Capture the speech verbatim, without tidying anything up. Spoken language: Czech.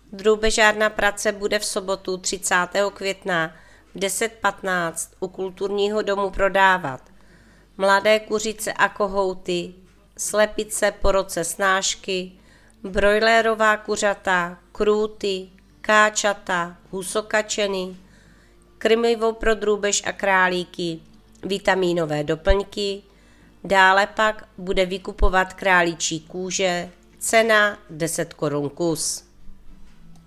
Drůbežárna Pradce bude v sobotu třicátého května v deset patnáct u kulturního domu prodávat mladé kuřice a kohouty, slepice po roce snášky, brojlerová kuřata, krůty, káčata, husokačeny, krmivo pro drůbež a králíky, vitamínové doplňky. Dále pak bude vykupovat králíčí kůže, cena deset korun kus.